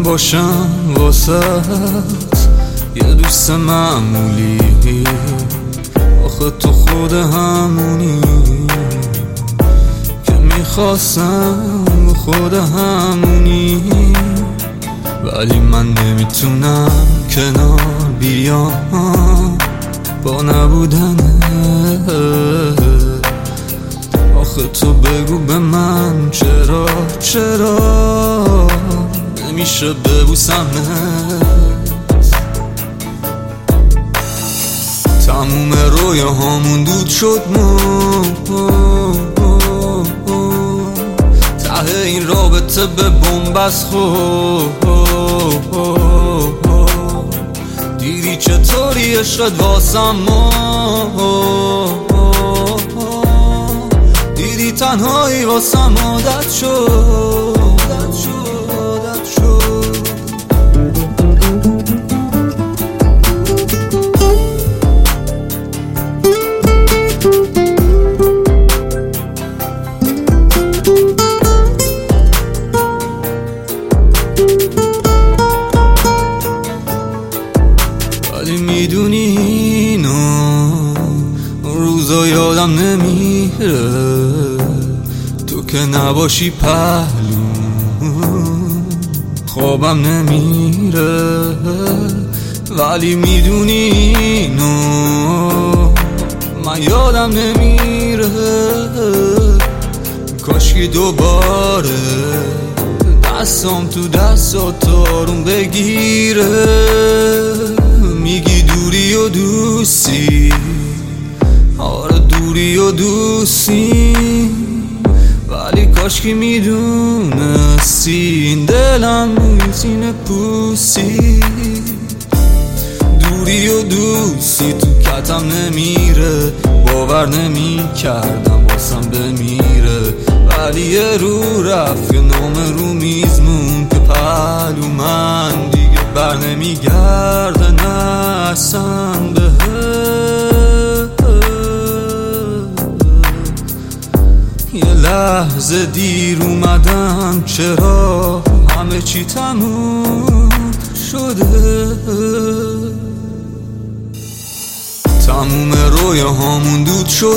باشم واسط یه دوست معمولی، آخه تو خود همونی که میخواستم، خود همونی. ولی من نمیتونم کنار بیام با نبودنه. آخه تو بگو به من چرا نمیشه ببوسمت؟ تموم رویاهامون دود شد، ته این رابطه به بنبست خورد. دیدی چطوری عشقت واسم دیدی تنهایی واسم عادت شد. ولی میدونی اینو روزا یادم نمیره، تو که نباشی پهلو خوابم نمیره. ولی میدونی اینو من یادم نمیره، کاشکی دوباره دستم تو دستات آروم بگیره. میگی دوری و دوستی، آره دوری و دوستی، ولی کاشکی میدونستی این دلم میتونه پوستی. دوری و دوستی تو کتم نمیره، باور نمی کردم واسم بمیره. ولی یه رو رفت، یه نام رو میز مون که پهلو من دیگه بر نمیگرده نستم به یه لحظه دیر اومدم، چرا همه چی تموم شده. تموم رویاهامون دود شد،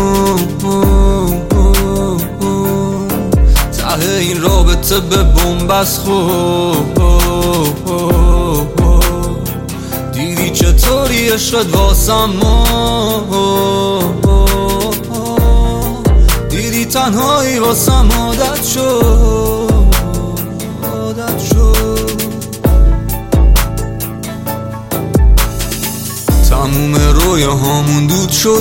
ته این رابطه به بنبست خورد. دیدی چطوری عشقت واسم دیدی تنهایی واسم عادت شد. تموم رویاهامون دود شد،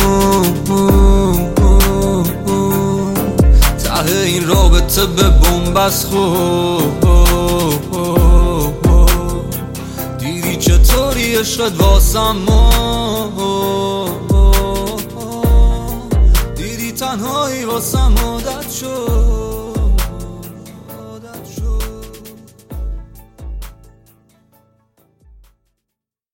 ته این رابطه به بنبست خورد. دیدی چطوری عشقت واسم دیدی تنهایی واسم عادت شد.